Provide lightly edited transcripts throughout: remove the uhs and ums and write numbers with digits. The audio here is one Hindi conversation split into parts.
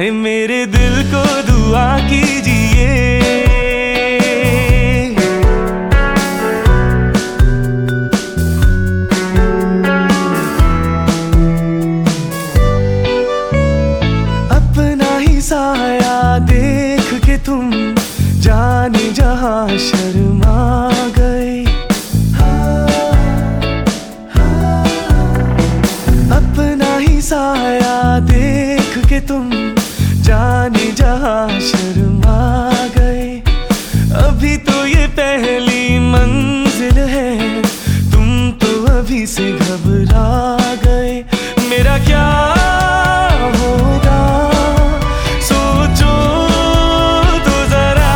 आए मेरे दिल को दुआ कीजिए। अपना ही साया देख के तुम जाने जहां शर्मा गए। अपना ही साया देख के तुम जाने जहां शर्मा गए। अभी तो ये पहली मंजिल है, तुम तो अभी से घबरा गए। मेरा क्या होगा सोचो तो जरा,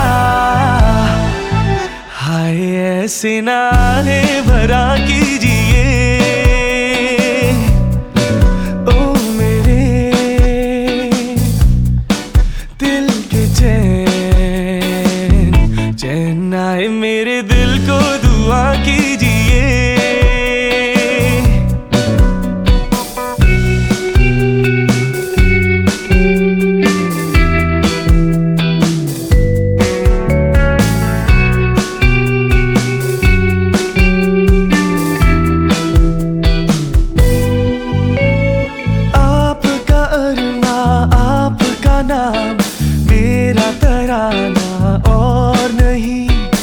हाय ऐसे नारे भरा कीजिए। चैन आए मेरे दिल को दुआ कीजिए। आपका अरमा आपका नाम मेरा तराना और नहीं।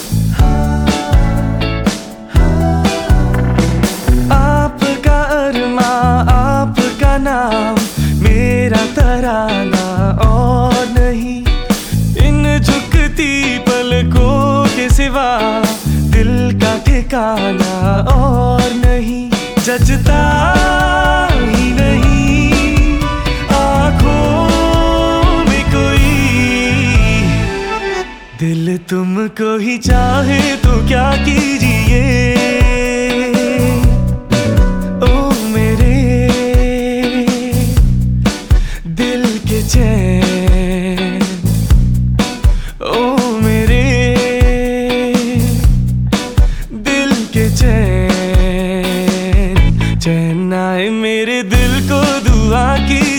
आपका अरमा आपका नाम मेरा तराना और नहीं। इन झुकती पलकों के सिवा दिल का ठिकाना और नहीं। जचता ही नहीं आँखों में कोई, दिल तुमको ही चाहे तो क्या कीजिए। ओ मेरे दिल के चैन, ओ मेरे दिल के चैन। चैन आए मेरे दिल को दुआ की।